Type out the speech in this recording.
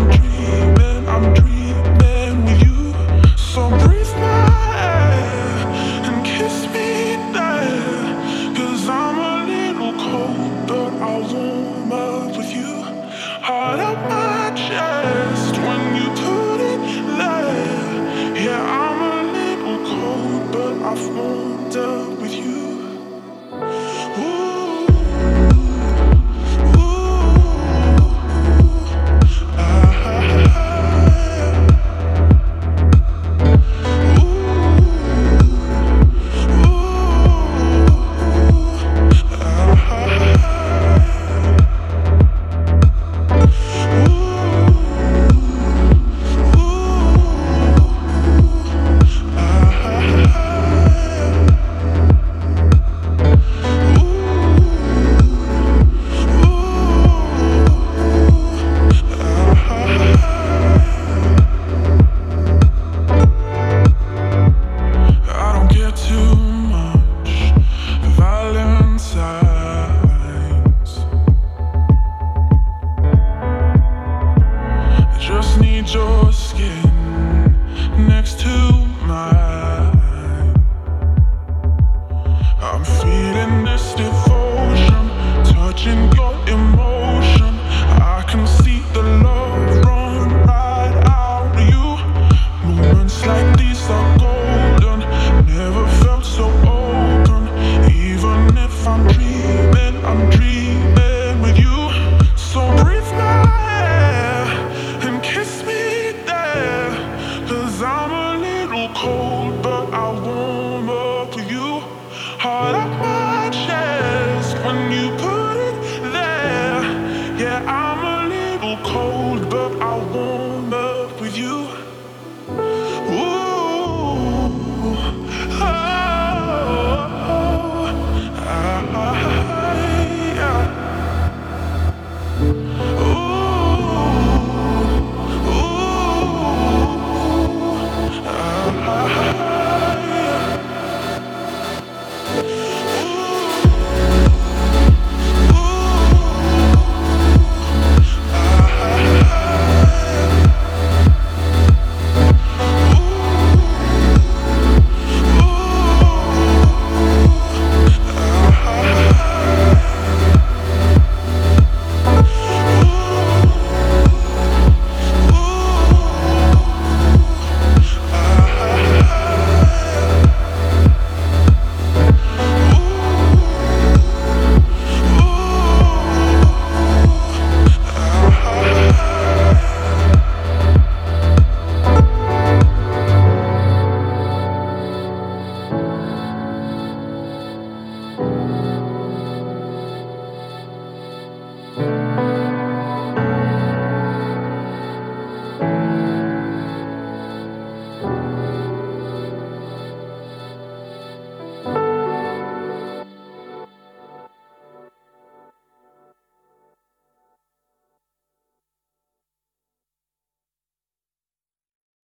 I'm dreaming with you. So breathe my air and kiss me there. 'Cause I'm a little cold, but I'll warm up with you. Heart up my chest when you put it there. Yeah, I'm a little cold, but I've warmed up with you. Ooh, I don't care too much Valentine's. I just need your skin.